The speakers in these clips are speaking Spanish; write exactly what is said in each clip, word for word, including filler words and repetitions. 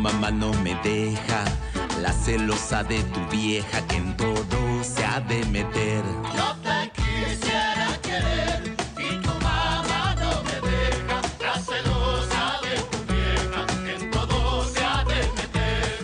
mamá no me deja, la celosa de tu vieja que en todo se ha de meter. Yo te quisiera querer y tu mamá no me deja, la celosa de tu vieja que en todo se ha de meter.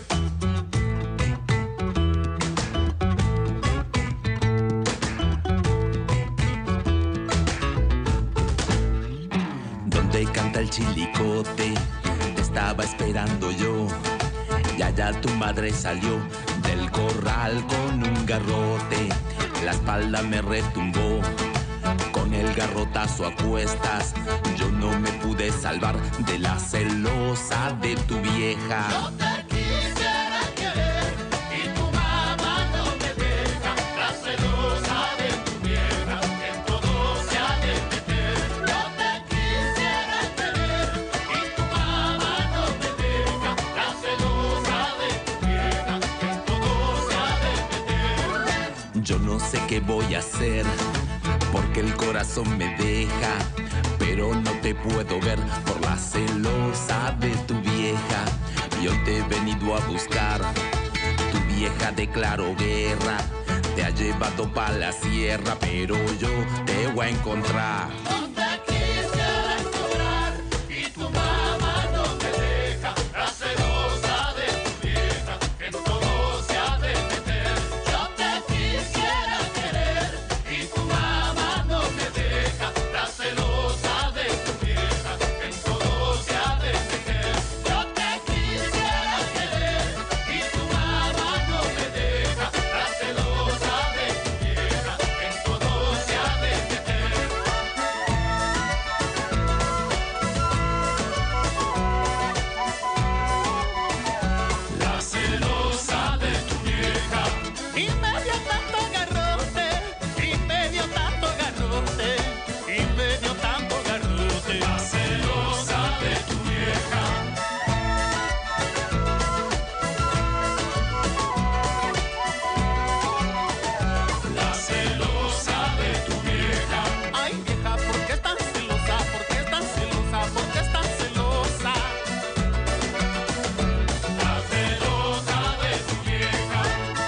Donde canta el chilicote, te estaba esperando yo. Y allá tu madre salió del corral con un garrote. La espalda me retumbó, con el garrotazo a cuestas. Yo no me pude salvar de la celosa de tu vieja. Yo te quisiera querer y tu mamá no me deja, la celosa de tu vieja que en todo se ha de meter. Yo te quisiera querer y tu mamá no me deja, la celosa de tu vieja que en todo se ha de meter. Yo no sé qué voy a hacer, porque el corazón me deja, pero no te puedo ver por la celosa de tu vieja. Y hoy te he venido a buscar, tu vieja declaró guerra, te ha llevado pa' la sierra, pero yo te voy a encontrar. Yo te quisiera encontrar y tu mamá no me deja, la celosa de tu vieja que en todo se ha de meter. Yo te quisiera querer y tu mamá no me deja, la celosa de tu vieja que en todo se ha de meter. Yo te quisiera querer y tu mamá no me deja, la celosa de tu vieja que en todo se ha de meter. La celosa de tu vieja. Y me dio tanto garrote, y me dio tanto garrote, y me dio tanto garrote. La celosa de tu vieja. La celosa de tu vieja. Ay, vieja, ¿por qué estás celosa? ¿Por qué estás celosa? ¿Por qué estás celosa? La celosa de tu vieja.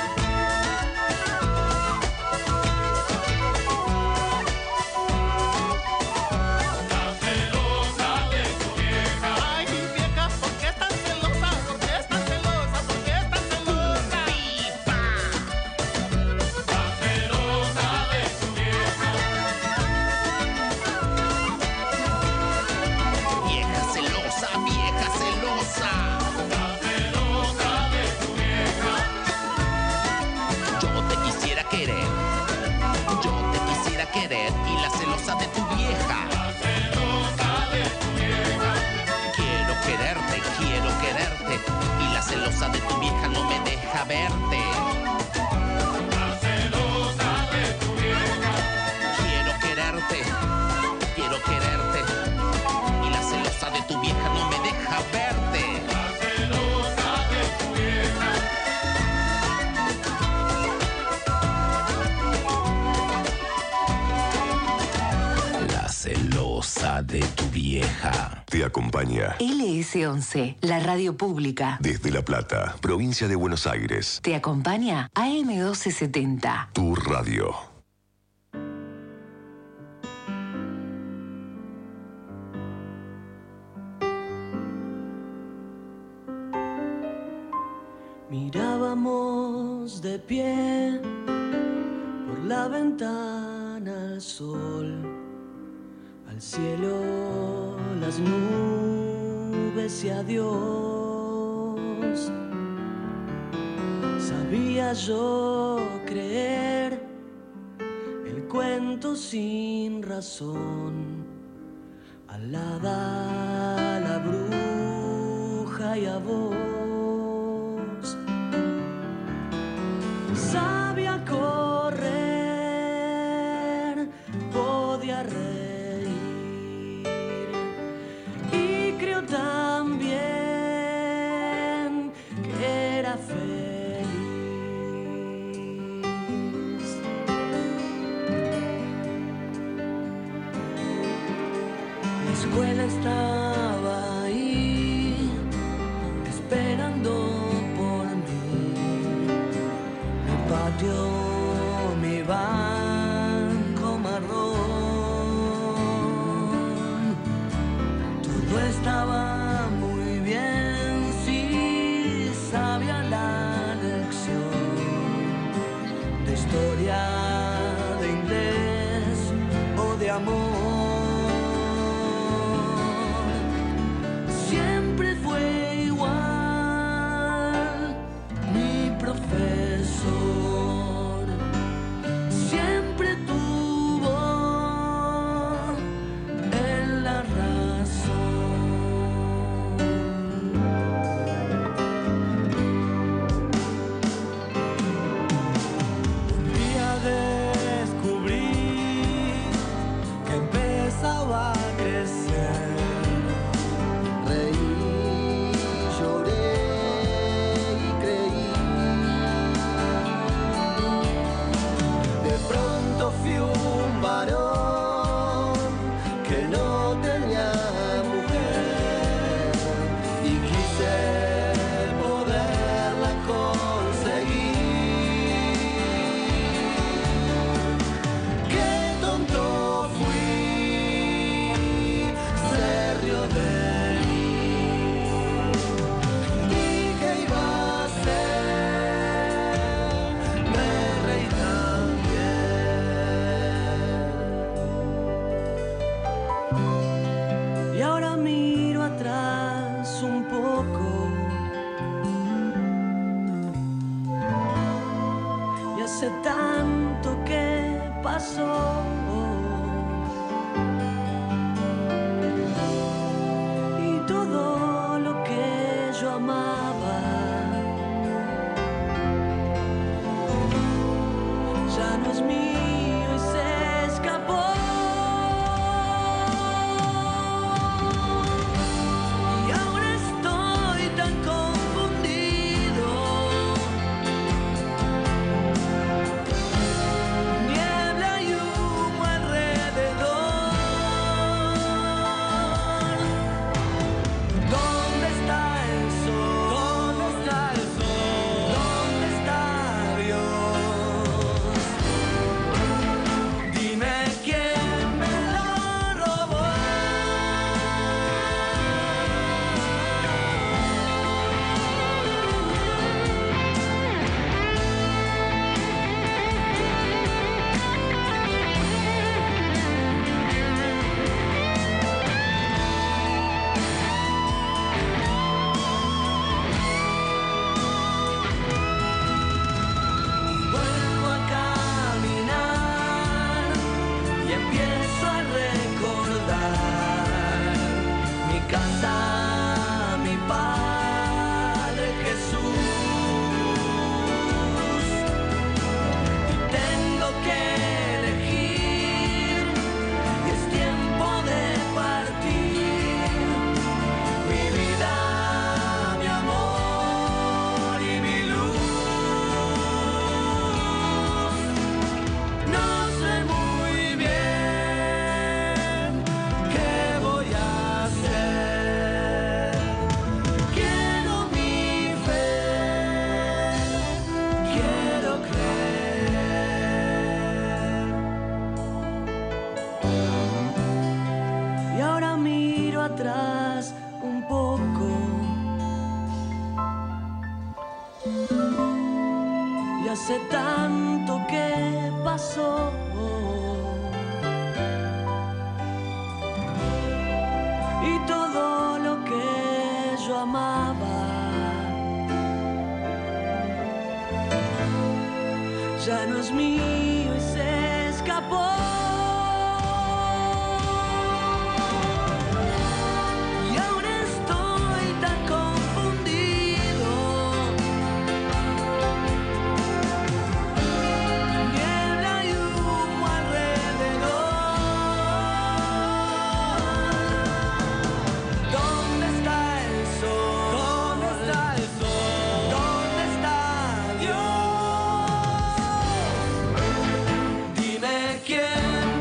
La celosa de tu vieja. Ay, vieja, ¿por qué estás celosa? ¿Por qué estás celosa? ¿Por qué estás celosa? La celosa de tu vieja. Vieja celosa, vieja celosa. La celosa de tu vieja. Yo te quisiera querer, yo te quisiera querer, y la celosa de tu vieja. La celosa de tu vieja. Quiero quererte, quiero quererte, y la celosa de tu vieja no me deja verte. La celosa de tu vieja. Quiero quererte, quiero quererte, y la celosa de tu vieja no me deja verte. La celosa de tu vieja. La celosa de tu vieja. Te acompaña L S once, la radio pública. desde La Plata, provincia de Buenos Aires. Te acompaña A M doce setenta. Tu radio. Mirábamos de pie por la ventana al sol, al cielo, las nubes y a Dios. Sabía yo creer el cuento sin razón, al hada, a la bruja y a vos. Sabía correr, podía reír, y creo también que era feliz. La escuela estaba ahí, esperando partió mi banco marrón. Todo estaba muy bien si sabía la lección de historia, de inglés o de amor. Siempre fue igual mi profesor. Siempre tuvo él la razón. Un día descubrí que empezaba a crecer. Reí, lloré y creí. De pronto fui un varón que no tenía mujer y quise poderla conseguir. Qué tonto fui, se rió de mí. ¿Y qué iba a hacer? Me reí también. Y ahora miro atrás un poco y hace tanto que pasó. Y todo lo que yo amaba ya no es mío y se escapó. Y ahora estoy tan confundido. Niebla y humo alrededor. ¿Dónde está el sol? ¿Dónde está el sol? ¿Dónde está Dios? Dime quién me lo robó. Vuelvo a caminar y empiezo a recordar mi casa, mi Padre Jesús. Y tengo que elegir y es tiempo de partir. Mi vida, mi amor y mi luz. No sé muy bien qué voy a hacer. Quiero mi fe, quiero creer. Y ahora miro atrás un poco y hace tanto que pasó. Y todo lo que yo amaba ya no es mío y se escapó. Y ahora estoy tan confundido. Niebla y humo alrededor. ¿Dónde está el sol? ¿Dónde está el sol? ¿Dónde está Dios? Dime quién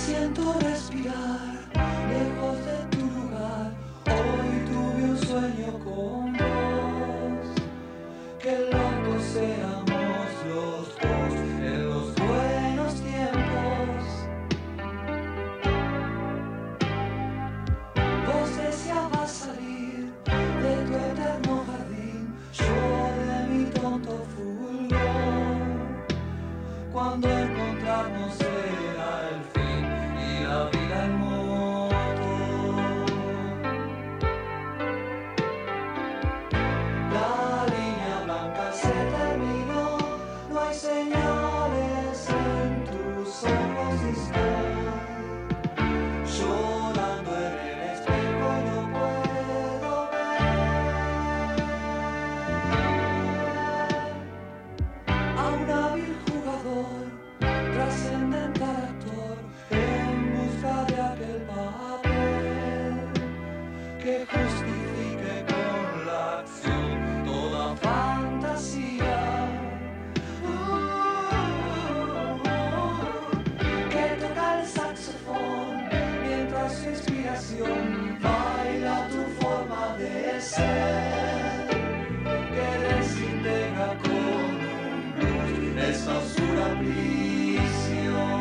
siento respirar lejos de tu lugar. Hoy tuve un sueño con vos. Qué locos éramos los dos en los buenos tiempos. Vos deseabas salir de tu eterno jardín, yo de mi tonto fulgor. Cuando encontrarnos era el fin y la vida el moto. La línea blanca se terminó, no hay señales en tus ojos distant. Llorando en el espejo y no puedo ver a un hábil jugador, trascendental actor, en busca de aquel papel que justifique con la acción toda fantasía. Uh, que toca el saxofón mientras su inspiración baila tu forma de ser, que desintegra con un blues esa oscura prisión.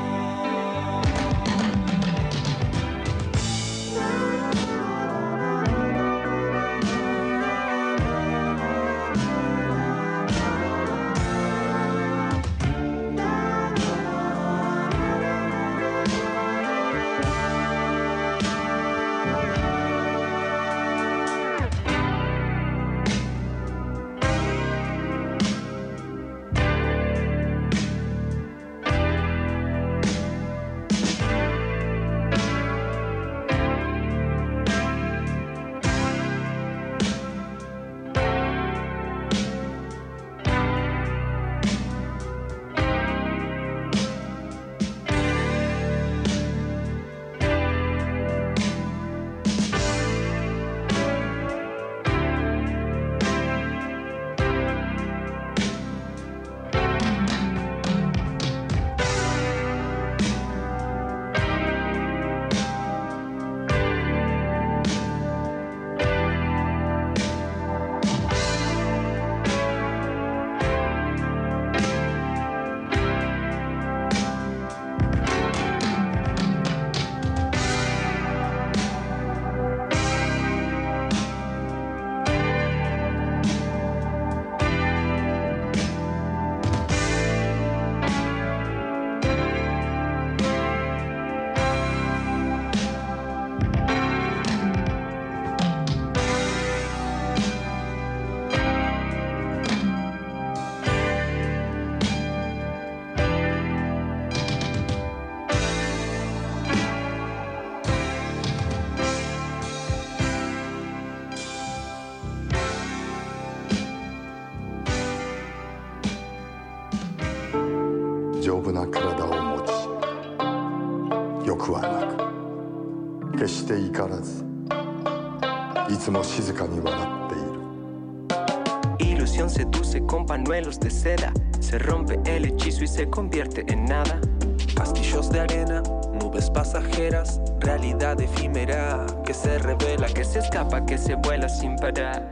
Ilusión seduce con pañuelos de seda, se rompe el hechizo y se convierte en nada. Castillos de arena, nubes pasajeras, realidad efímera que se revela, Que se escapa, que se vuela sin parar.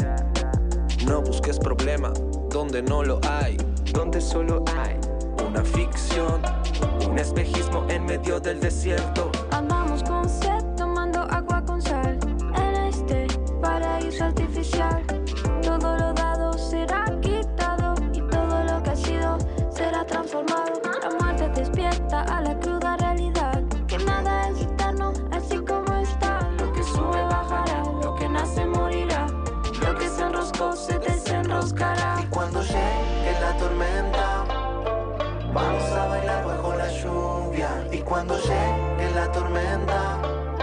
no busques problema donde no lo hay, Donde solo hay una ficción. un espejismo en medio del desierto. Andamos con sed, tomando agua con sal, en este paraíso artificial. Todo lo dado será quitado y todo lo que ha sido será transformado. La muerte despierta a la cruda realidad, que nada es eterno, así como está. Lo que sube bajará, lo que nace morirá, lo que se enroscó se desenroscará. Y cuando llegue la tormenta, vamos a bailar bajo la lluvia. Y cuando llegue la tormenta,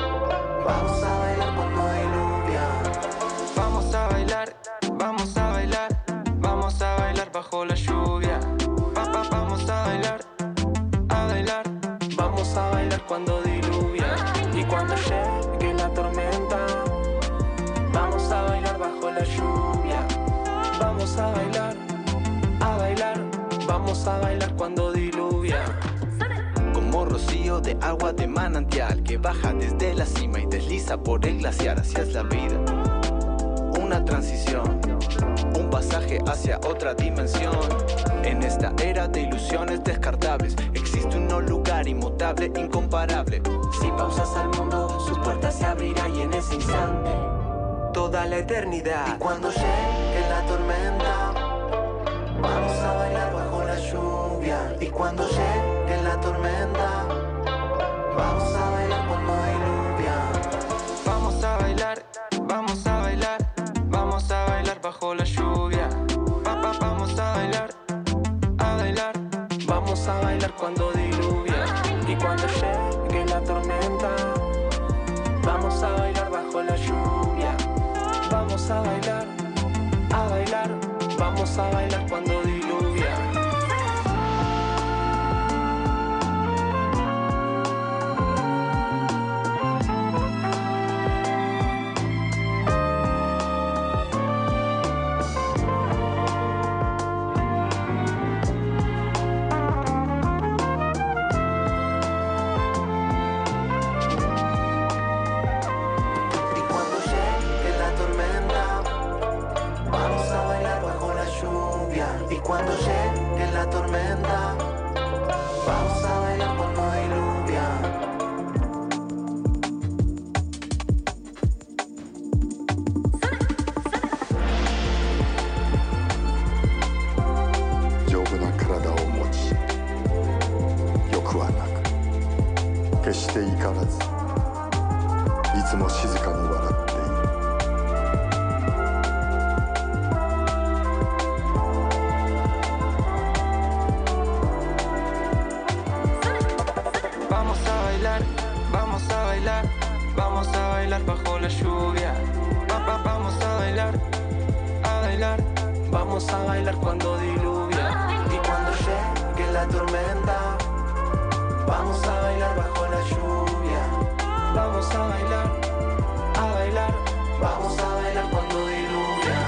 vamos a bailar cuando diluvia. Vamos a bailar, vamos a bailar, vamos a bailar bajo la lluvia. Pa, pa, vamos a bailar, a bailar, vamos a bailar cuando diluvia. Y cuando llegue la tormenta, vamos a bailar bajo la lluvia. Vamos a bailar, a bailar, vamos a bailar cuando diluvia. Como como rocío de agua de manantial que baja desde la cima y desliza por el glaciar. Así es la vida, una transición, un pasaje hacia otra dimensión. En esta era de ilusiones descartables existe un no lugar inmutable, incomparable. Si pausas al mundo, su puerta se abrirá y en ese instante toda la eternidad. Y cuando llegue la tormenta, vamos a bailar bajo la lluvia. Y cuando llegue la tormenta, vamos a bailar cuando diluvia. Vamos a bailar, vamos a bailar, vamos a bailar bajo la lluvia. Pa, pa, vamos a bailar, a bailar, vamos a bailar cuando diluvia. Y cuando llegue la tormenta, vamos a bailar bajo la lluvia. Vamos a bailar, a bailar, vamos a bailar cuando diluvia. Cuando llegue la tormenta, vamos a bailar cuando diluvia. 丈夫な体を持ち、欲はなく、決して怒らず、いつも静かに笑っている。 Vamos a bailar, vamos a bailar bajo la lluvia. Pa, pa, vamos a bailar, a bailar, vamos a bailar cuando diluvia. Y cuando llegue la tormenta, vamos a bailar bajo la lluvia. Vamos a bailar, a bailar, vamos a bailar cuando diluvia.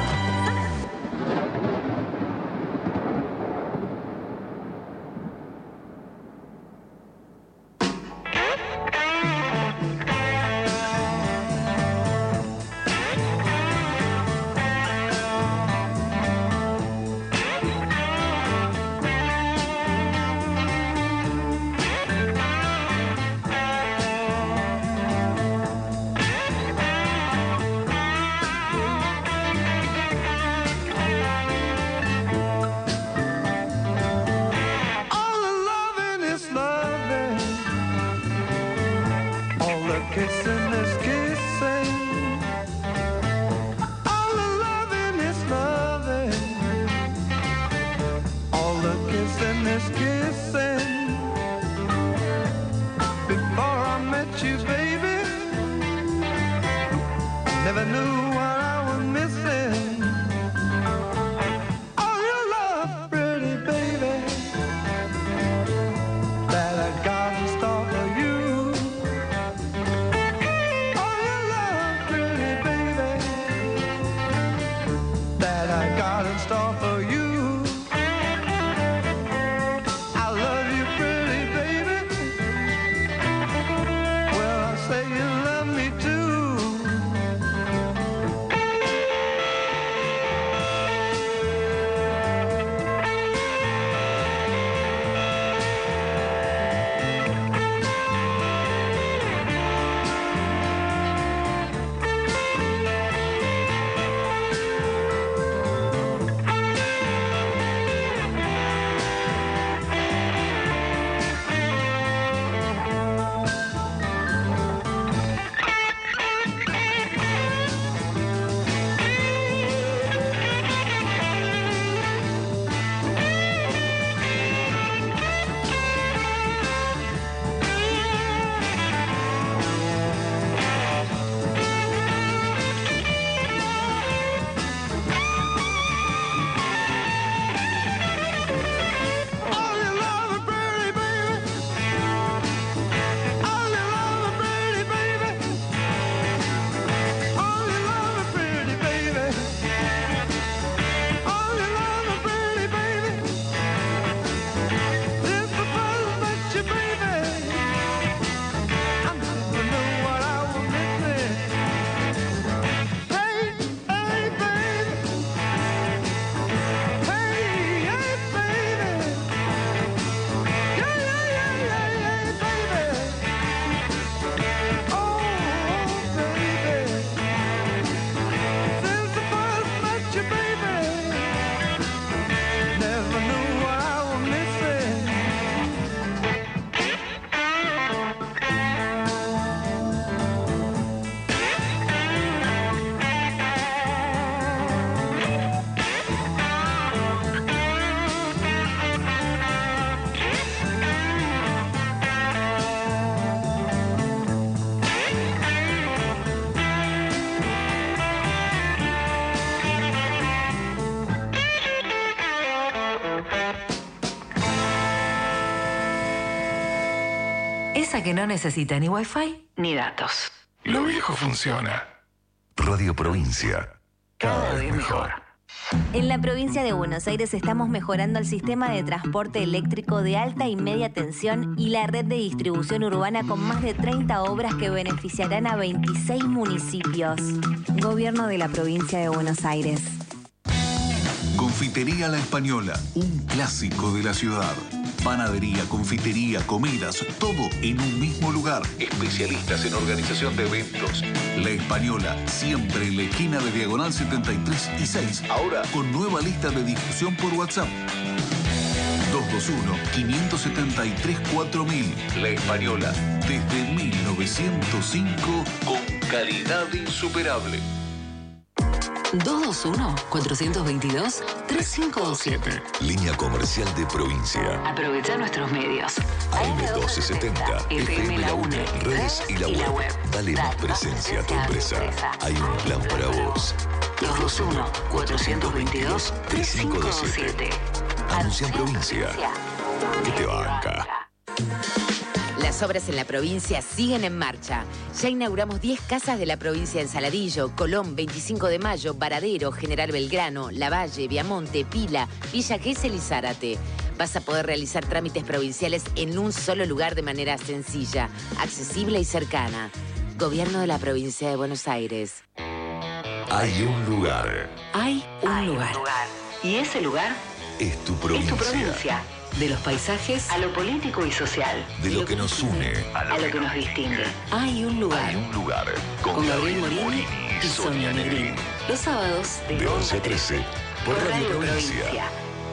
Esa que no necesita ni wifi ni datos. Lo viejo funciona. Radio Provincia. Cada vez mejor. En la provincia de Buenos Aires estamos mejorando el sistema de transporte eléctrico de alta y media tensión y la red de distribución urbana con más de treinta obras que beneficiarán a veintiséis municipios. Gobierno de la provincia de Buenos Aires. Confitería La Española, un clásico de la ciudad. Panadería, confitería, comidas, todo en un mismo lugar. Especialistas en organización de eventos. La Española, siempre en la esquina de Diagonal setenta y tres y seis. Ahora con nueva lista de difusión por WhatsApp. dos dos uno, cinco siete tres, cuatro mil. La Española, desde mil novecientos cinco, con calidad insuperable. dos dos uno, cuatro dos dos, tres cinco dos siete. Línea comercial de provincia. Aprovecha nuestros medios. A M doce setenta, F M La UNE, redes y la web. Dale más presencia a tu empresa. Hay un plan para vos. dos dos uno, cuatro dos dos, tres cinco dos siete. Anuncia en provincia. ¿Qué te banca? Las obras en la provincia siguen en marcha. Ya inauguramos diez casas de la provincia en Saladillo, Colón, veinticinco de mayo, Varadero, General Belgrano, Lavalle, Viamonte, Pila, Villa Gesell y Zárate. Vas a poder realizar trámites provinciales en un solo lugar de manera sencilla, accesible y cercana. Gobierno de la provincia de Buenos Aires. Hay un lugar. Hay un Hay lugar. un lugar. Y ese lugar Es tu es provincia. tu provincia. De los paisajes a lo político y social. De lo que nos une. A lo que nos distingue. Hay un lugar. Hay un lugar. Con Gabriel Morini y Sonia Negrín. Los sábados De once a trece. Por Radio Provincia.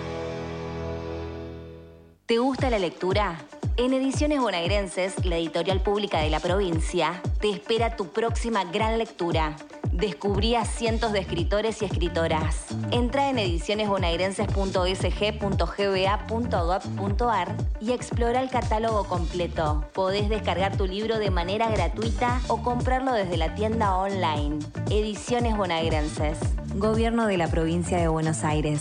¿Te gusta la lectura? En Ediciones Bonaerenses, la editorial pública de la provincia, te espera tu próxima gran lectura. Descubrí a cientos de escritores y escritoras. Entra en ediciones bonaerenses punto e s g punto g b a punto gov punto a r y explora el catálogo completo. Podés descargar tu libro de manera gratuita o comprarlo desde la tienda online. Ediciones Bonaerenses. Gobierno de la provincia de Buenos Aires.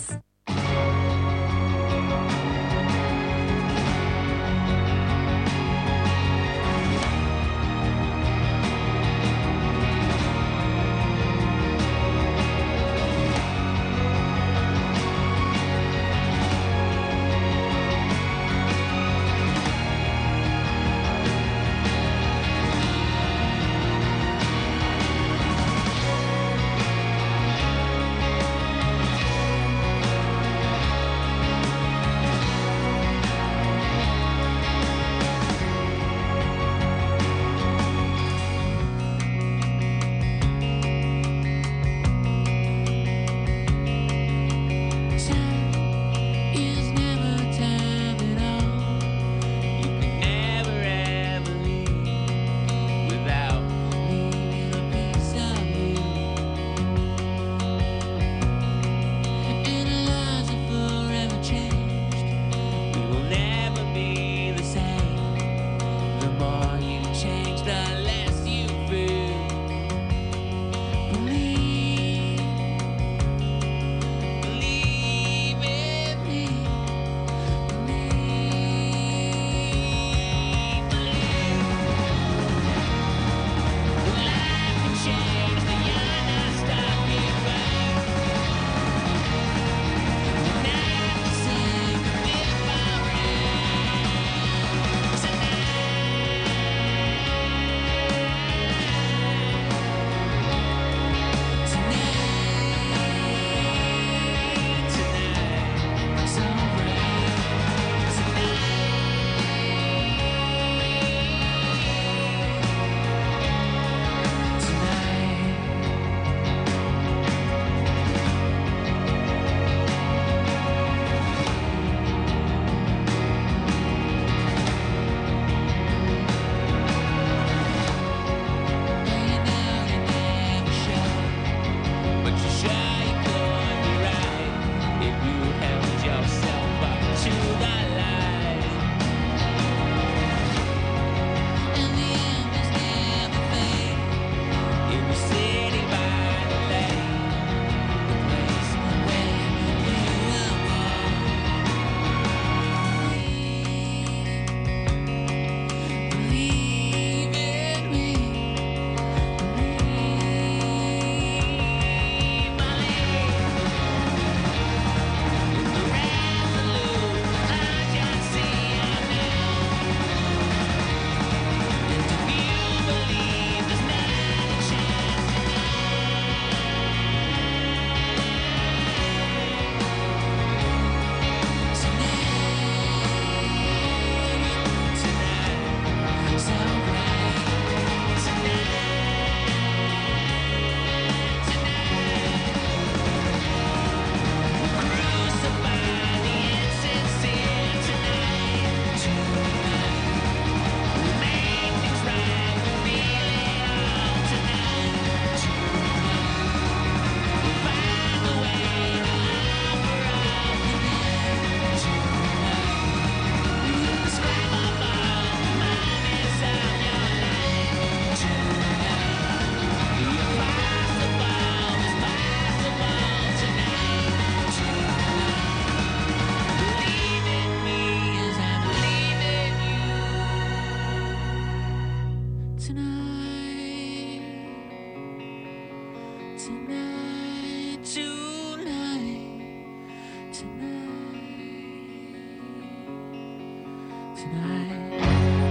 tonight.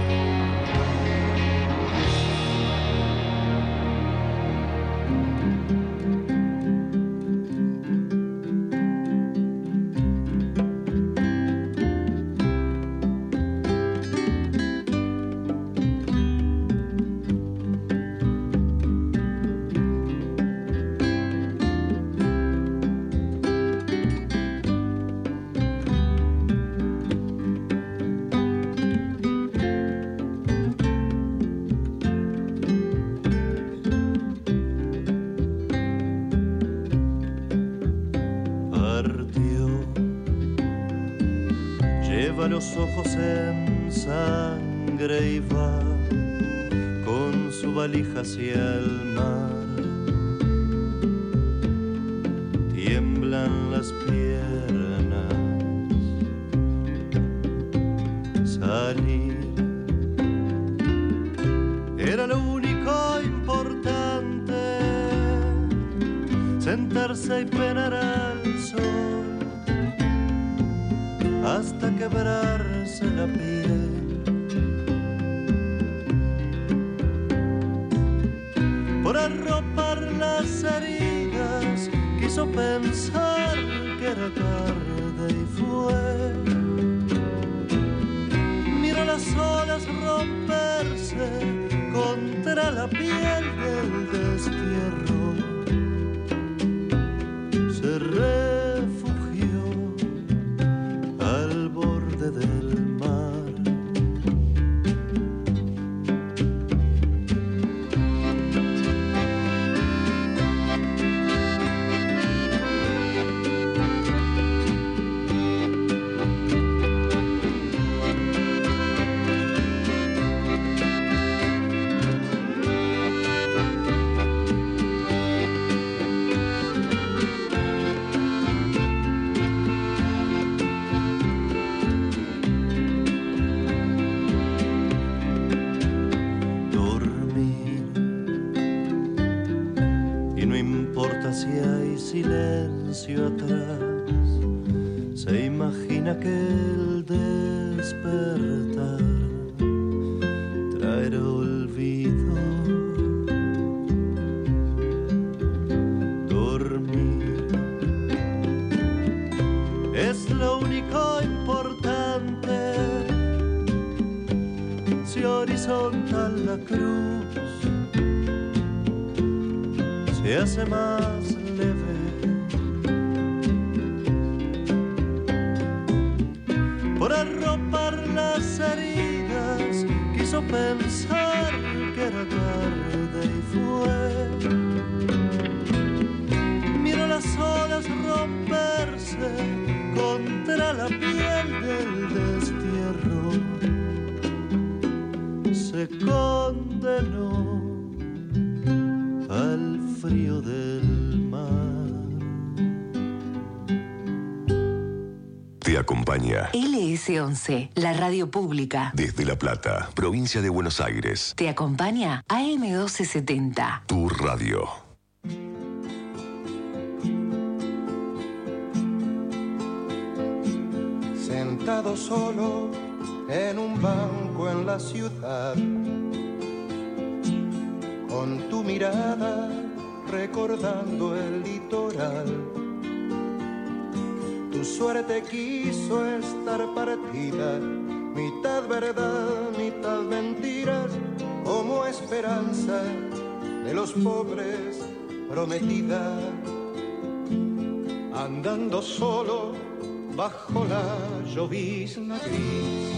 Los ojos en sangre y va con su valija hacia el mar. Tiemblan las piernas. Salir era lo único importante. Sentarse y penar al sol hasta quebrarse la piel. Por arropar las heridas quiso pensar que era tarde y fue. Miró las olas romperse contra la piel del destierro. Se refugió al borde del mar. Silencio atrás, se imagina que el despertar traerá olvido. Dormir es lo único importante. Si horizontal la cruz se hace más leve. Por arropar las heridas quiso pensar que era tarde y fue. Miró las olas romperse contra la piel del destierro. Se condenó al frío del mar. Te acompaña L S once, la radio pública. desde La Plata, provincia de Buenos Aires. Te acompaña A M doce setenta. Tu radio. Sentado solo en un banco en la ciudad, con tu mirada recordando el litoral. Tu suerte quiso estar partida, mitad verdad, mitad mentiras, como esperanza de los pobres prometida. Andando solo bajo la llovizna gris,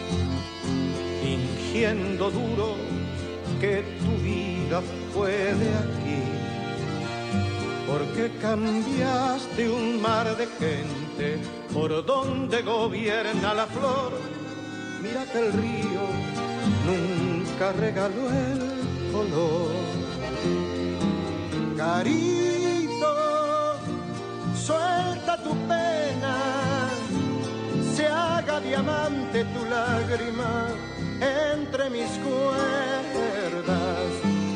fingiendo duro que tu vida fue de aquí, porque cambiaste un mar de gente por donde gobierna la flor. Mira que el río nunca regaló el color. Carito, suelta tu pena, se haga diamante tu lágrima entre mis cuerdas.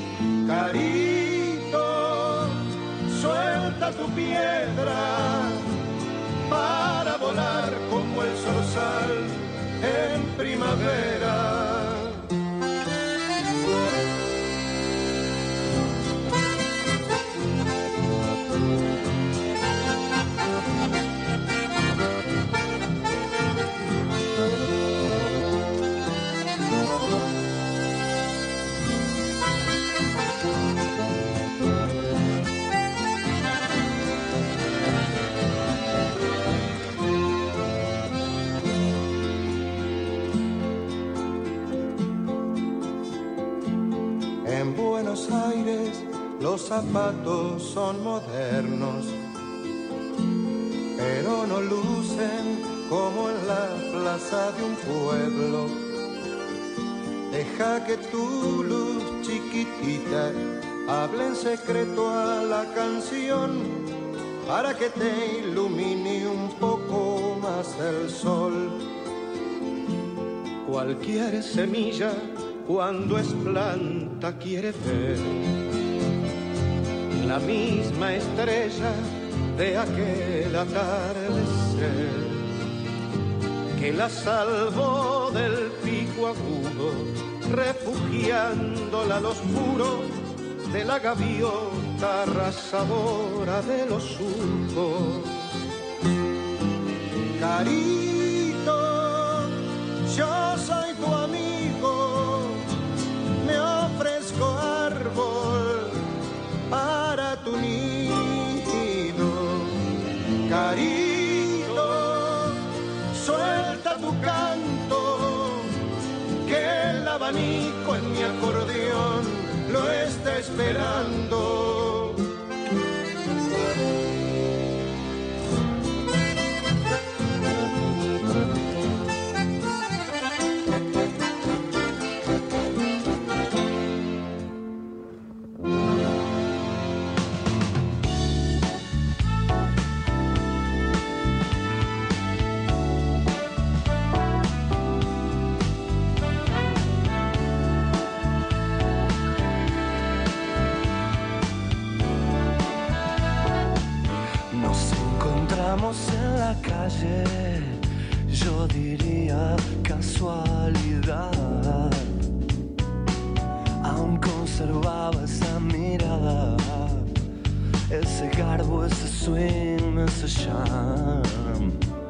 Carito, suelta tu piedra para volar como el zorzal en primavera. En Buenos Aires los zapatos son modernos, pero no lucen como en la plaza de un pueblo. Deja que tu luz chiquitita hable en secreto a la canción, para que te ilumine un poco más el sol. Cualquier semilla cuando es planta quiere ver la misma estrella de aquel atardecer que la salvó del pico agudo, refugiándola al oscuro de la gaviota arrasadora de los surcos. Carito, yo soy tu amigo, me ofrezco árbol para tu nido. Carito, suelta tu canto, que el abanico en mi acordeón lo está esperando. En la calle, yo diría casualidad, aún conservaba esa mirada, ese garbo, ese swing, ese charm.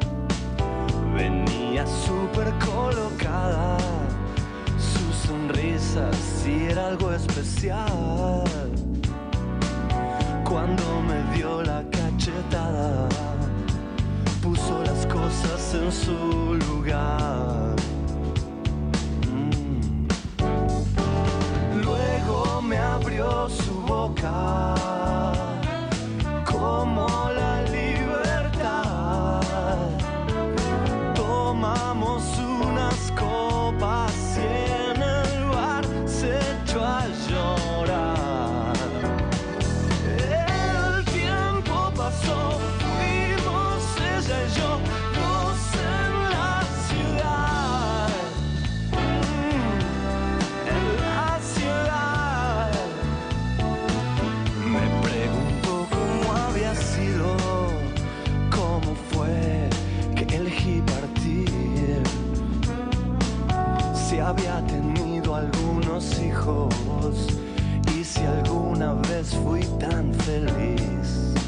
Venía súper colocada, su sonrisa sí era algo especial. Cuando me dio la cachetada, puso las cosas en su lugar. Mm. Luego me abrió su boca como la libertad. Tomamos unas copas y en el bar se echó a llorar. El tiempo pasó, ella y yo, dos en la ciudad, mm, en la ciudad. Me preguntó cómo había sido, cómo fue que elegí partir, si había tenido algunos hijos y si alguna vez fui tan feliz.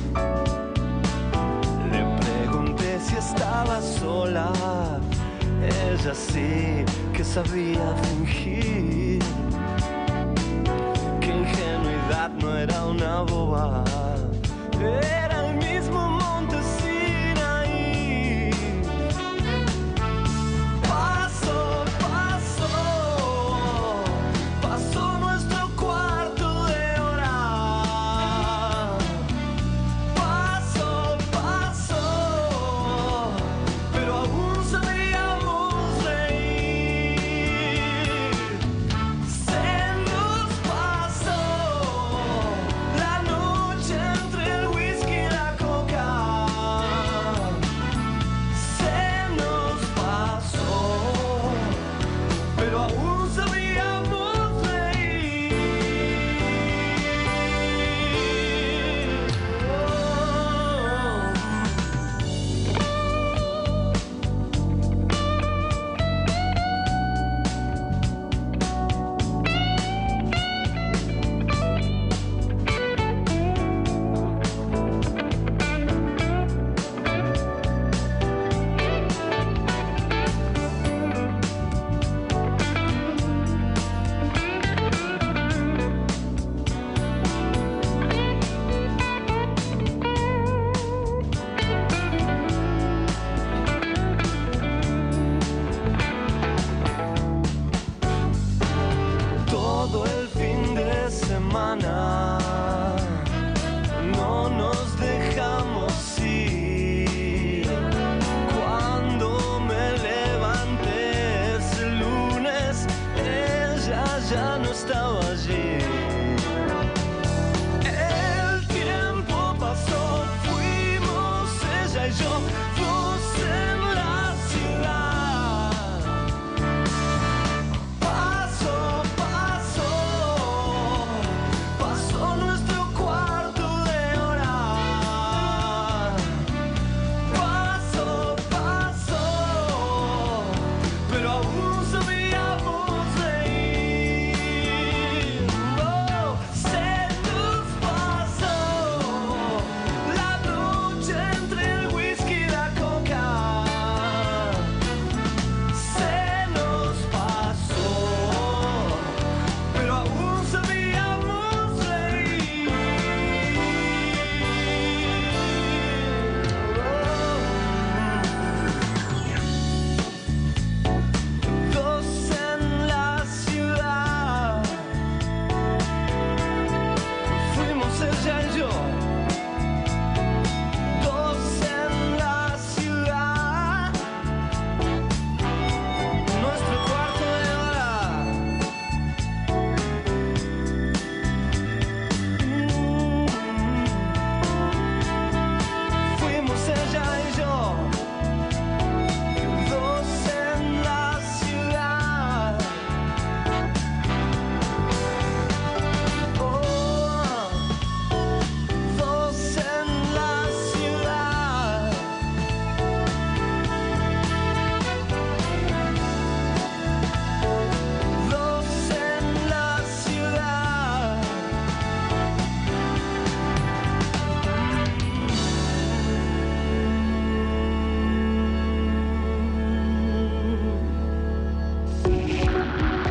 Si estaba sola, ella sí que sabía fingir, que ingenuidad no era una boba, era el mismo monte Sinaí. Pasó, pasó, pasó nuestro cuarto de hora. Pasó, pasó, pero aún sabíamos reír. Se nos pasó la noche entre el whisky y la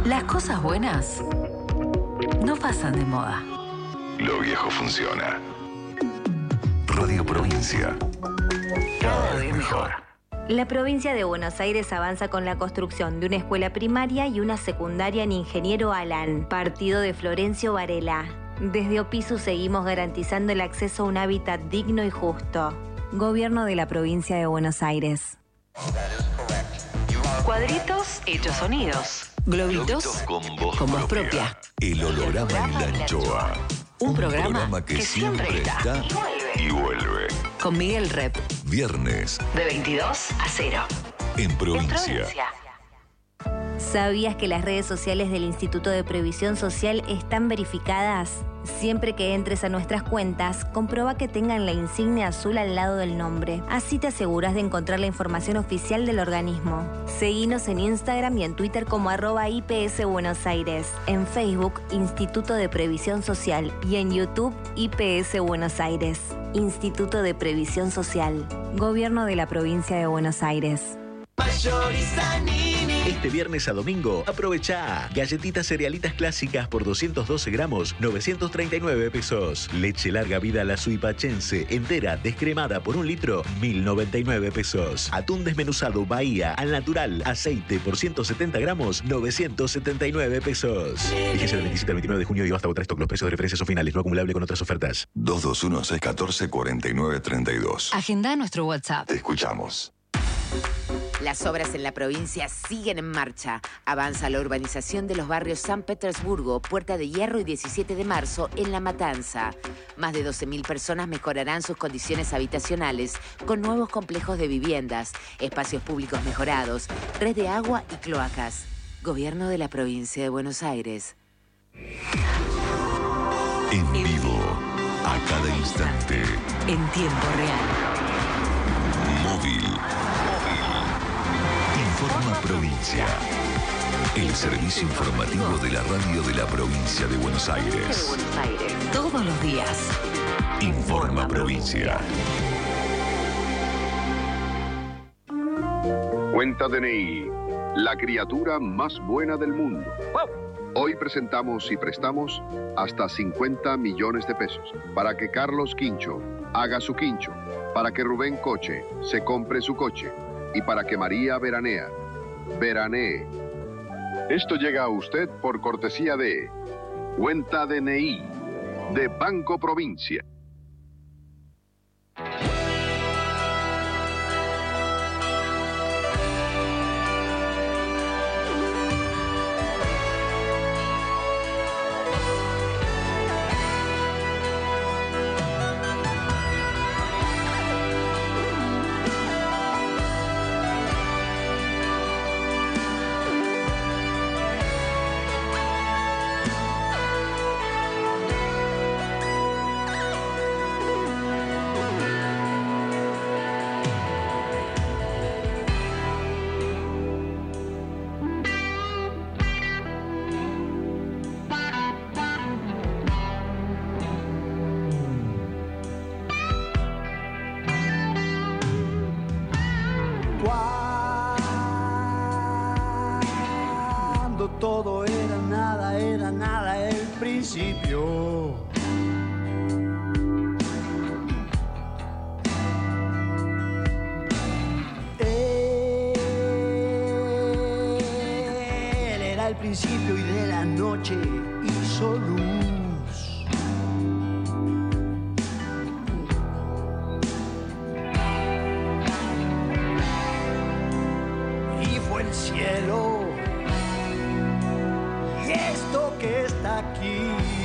Las cosas buenas no pasan de moda. Lo viejo funciona. Radio Provincia. Cada vez mejor. La provincia de Buenos Aires avanza con la construcción de una escuela primaria y una secundaria en Ingeniero Alán, partido de Florencio Varela. Desde Opisu seguimos garantizando el acceso a un hábitat digno y justo. Gobierno de la provincia de Buenos Aires. Cuadritos hechos sonidos. Globitos con voz, con voz propia. propia. El holograma y la anchoa. Un programa que, que siempre siempre está y vuelve. Con Miguel Rep. Viernes De veintidós a cero. en En provincia. provincia. ¿Sabías que las redes sociales del Instituto de Previsión Social están verificadas? Siempre que entres a nuestras cuentas, comprueba que tengan la insignia azul al lado del nombre. Así te aseguras de encontrar la información oficial del organismo. Seguinos en Instagram y en Twitter como arroba I P S Buenos Aires, en Facebook Instituto de Previsión Social y en YouTube I P S Buenos Aires. Instituto de Previsión Social. Gobierno de la Provincia de Buenos Aires. Este viernes a domingo, aprovecha galletitas cerealitas clásicas por doscientos doce gramos, novecientos treinta y nueve pesos. Leche larga vida la suipachense, entera, descremada por un litro, mil noventa y nueve pesos. Atún desmenuzado Bahía, al natural, aceite por ciento setenta gramos, novecientos setenta y nueve pesos. Fíjese del veintisiete al veintinueve de junio y basta votar stock. Los precios de referencia son finales, no acumulable con otras ofertas. dos dos uno, seis uno cuatro, cuatro nueve tres dos. Agenda nuestro WhatsApp. Te escuchamos. Las obras en la provincia siguen en marcha. Avanza la urbanización de los barrios San Petersburgo, Puerta de Hierro y diecisiete de marzo en La Matanza. Más de doce mil personas mejorarán sus condiciones habitacionales con nuevos complejos de viviendas, espacios públicos mejorados, red de agua y cloacas. Gobierno de la provincia de Buenos Aires. En vivo, a cada instante. En tiempo real. Móvil. Informa Provincia. El servicio informativo de la radio de la provincia de Buenos Aires. Todos los días. Informa Provincia. Cuenta D N I, la criatura más buena del mundo. Hoy presentamos y prestamos hasta cincuenta millones de pesos para que Carlos Quincho haga su quincho, para que Rubén Coche se compre su coche y para que María Veranea veranee. Esto llega a usted por cortesía de Cuenta D N I de Banco Provincia. Cuando todo era nada, era nada el principio. Él era el principio y de la noche hizo luz. Y fue el cielo. Y esto que está aquí.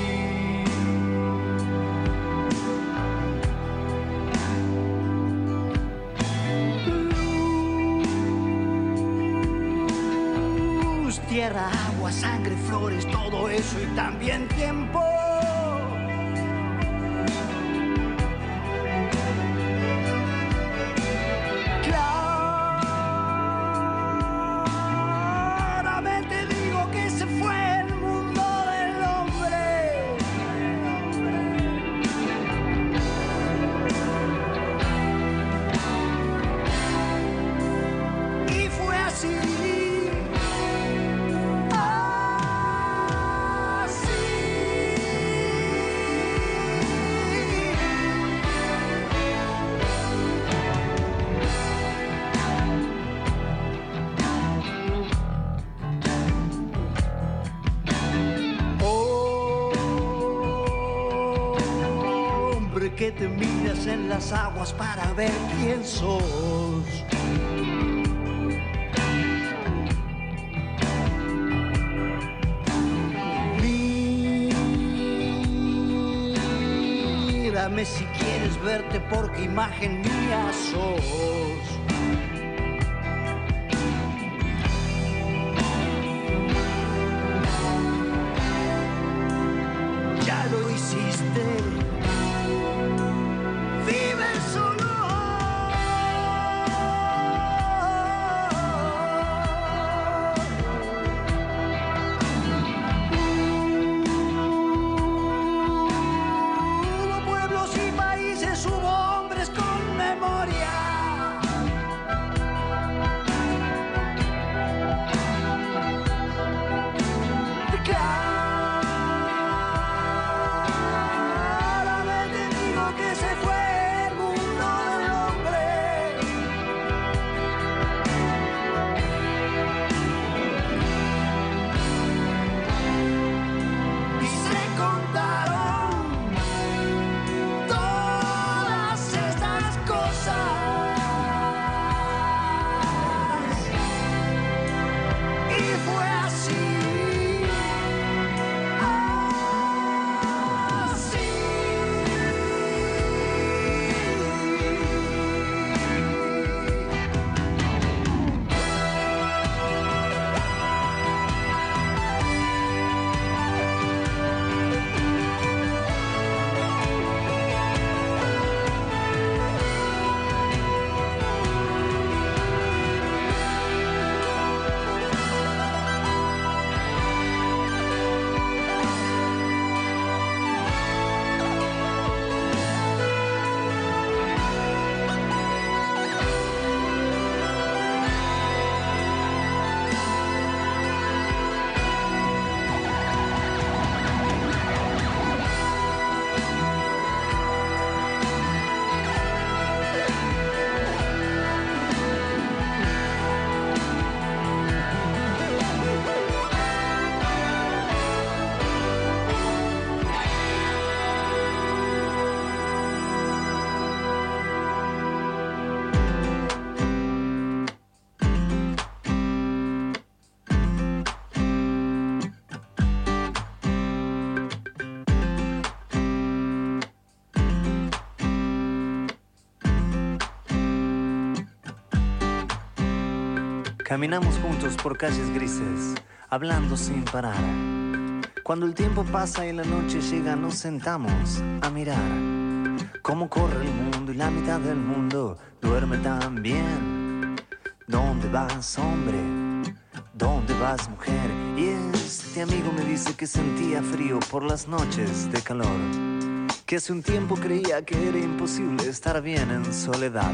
Luz, tierra, agua, sangre, flores, todo eso y también tiempo. Claramente digo que se fue el mundo del hombre. Y fue así. Ah, que te miras en las aguas para ver quién sos. Mírame si quieres verte porque imagen mía sos. Ya lo hiciste. Vive solo. Hubo pueblos y países, hubo hombres con memoria. Claramente digo que se fue el mundo del hombre. Y se contaron todas estas cosas. Y fue así. Así. Caminamos juntos por calles grises, hablando sin parar. Cuando el tiempo pasa y la noche llega, nos sentamos a mirar cómo corre el mundo y la mitad del mundo duerme también. ¿Dónde vas, hombre? ¿Dónde vas, mujer? Y este amigo me dice que sentía frío por las noches de calor, que hace un tiempo creía que era imposible estar bien en soledad,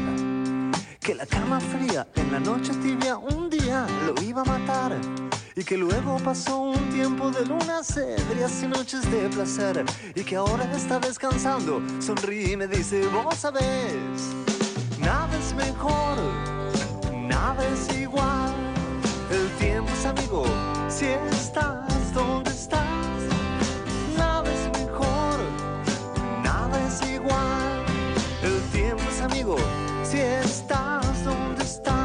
que la cama fría en la noche tibia un día lo iba a matar, y que luego pasó un tiempo de lunas ebrias y noches de placer, y que ahora está descansando, sonríe y me dice: vos sabés, nada es mejor, nada es igual, el tiempo es amigo si estás donde estás, nada es mejor, nada es igual, el tiempo es amigo si estás donde estás.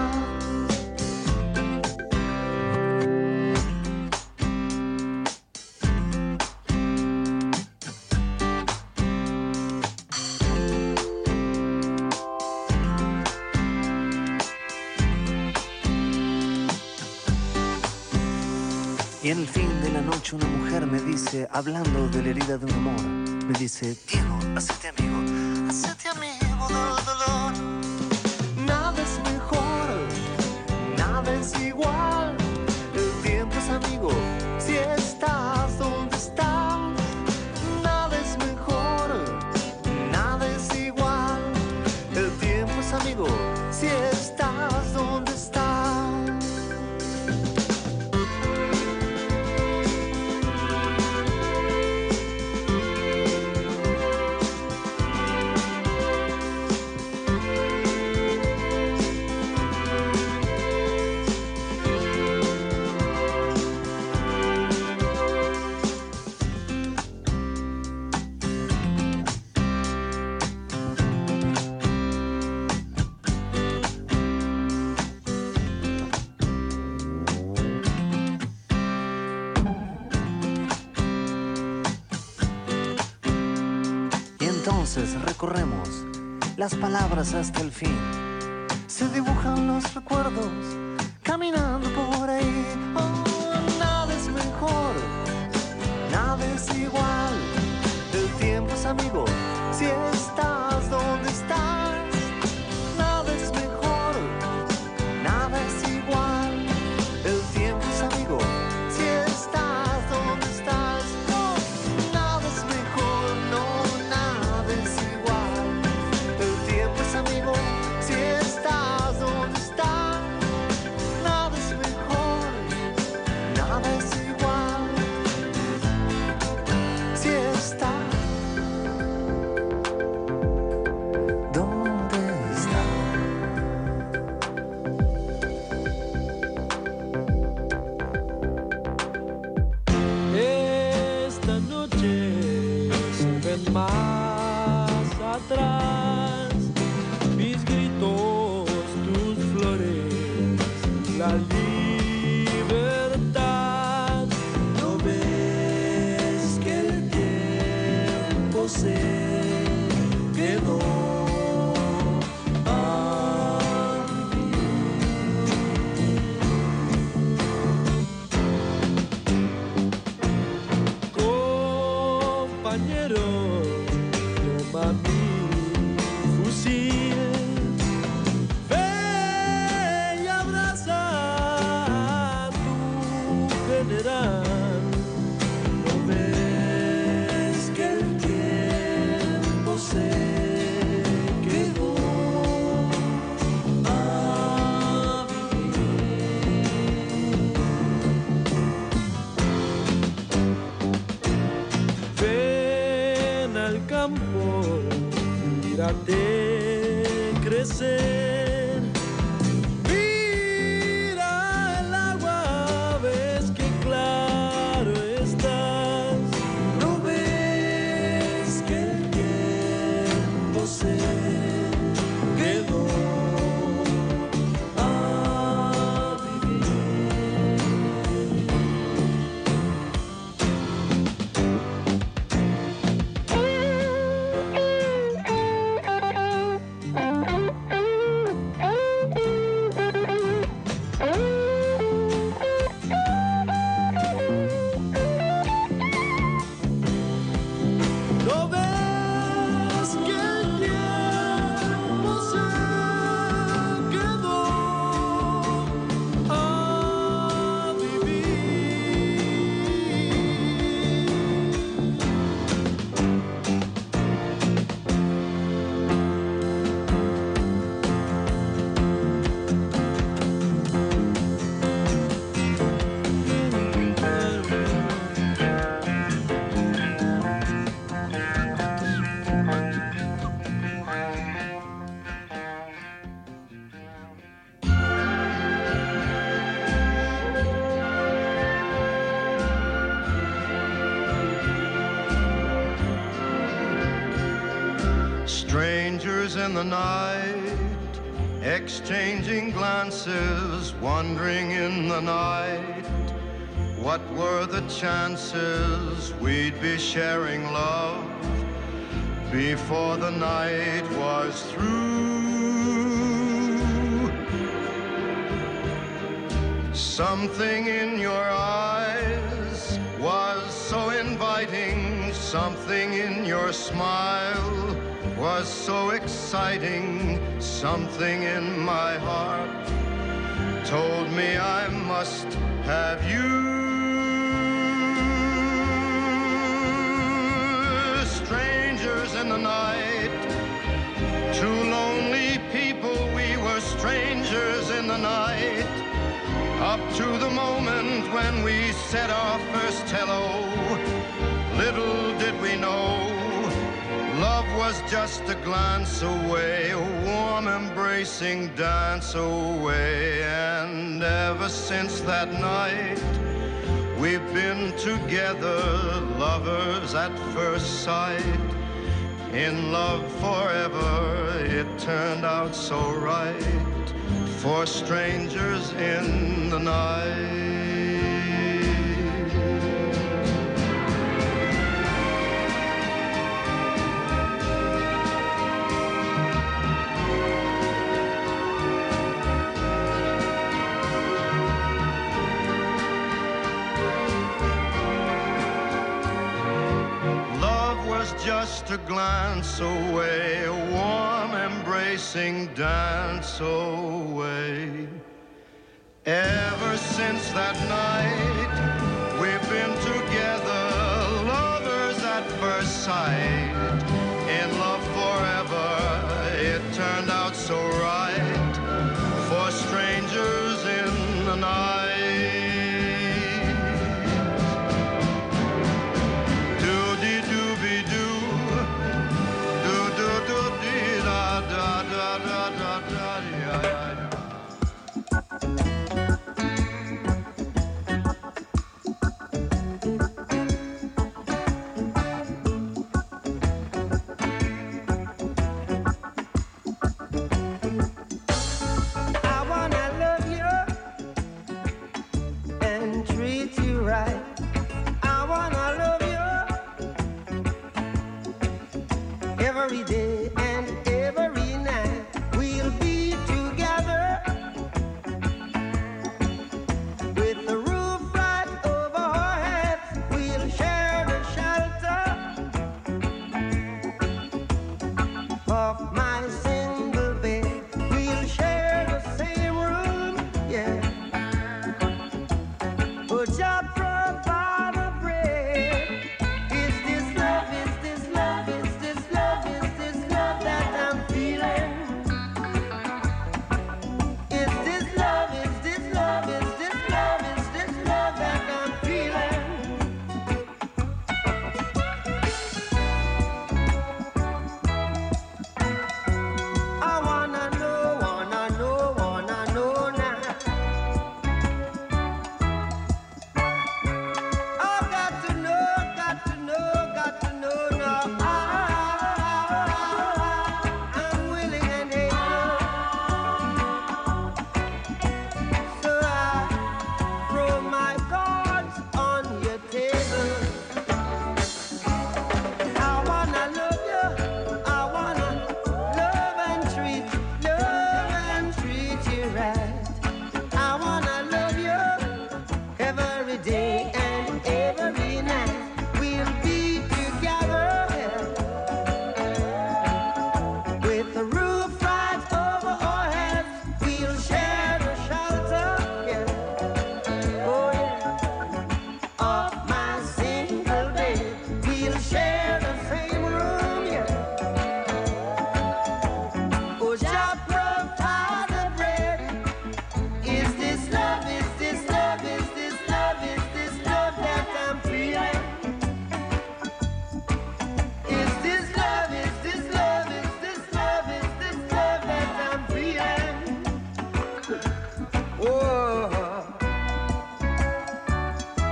Y en el fin de la noche una mujer me dice, hablando de la herida de un amor, me dice: Diego, hacete amigo, hacete amigo del dolor. Nada es mejor, nada es igual, el tiempo es amigo si estás donde estás. Nada es mejor, nada es igual, el tiempo es amigo si estás donde estás. entonces recorremos las palabras hasta el fin. Se dibujan los recuerdos caminando por ahí. Oh, nada es mejor, nada es igual. El tiempo es amigo si estás donde estás. Nada es mejor, nada es igual. El tiempo es amigo si estás donde estás. No, nada es mejor, no, nada es igual. El tiempo es amigo si estás donde estás. Nada es mejor, nada es igual. Si estás donde estás. Esta noche se ven más atrás mis gritos, tus flores, la libertad. ¿No ves que el tiempo se quedó a compañero, toma mi fusil, ve y abraza a tu general. ¿No ves que el tiempo se quedó a vivir? Ven al campo, mírate crecer. Mira el agua, ves que claro estás. ¿No ves que el tiempo se quedó a ¿No ves que el tiempo se quedó a vivir? Strangers in the night, exchanging glances, wandering in the night. What were the chances we'd be sharing love before the night was through? Something in your eyes was so inviting, something in your smile was so exciting, something in my heart told me I must have you. Strangers in the night, two lonely people, we were strangers in the night, up to the moment when we said our first hello. Little did we know, love was just a glance away, a warm embracing dance away. And ever since that night, we've been together, lovers at first sight. In love forever, it turned out so right, for strangers in the night. just a glance away, a warm embracing dance away. Ever since that night, we've been together, lovers at first sight, in love forever. It turned out so right for strangers in the night. Every day and every night we'll be together, with the roof right over our heads. We'll share the shelter of my single bed. We'll share the same room, yeah. But just provide a bread. Is this love? Is this love? Is this love? Is this love that I'm feeling? Is this love? Is this love? Is this love? Is this love that I'm feeling? I wanna know, wanna know, wanna know now. I've got to know, got to know, got to know now. I'm willing and able, so I throw my cards on your table. I wanna love you, I wanna love and treat, love and treat you right. I wanna love you every day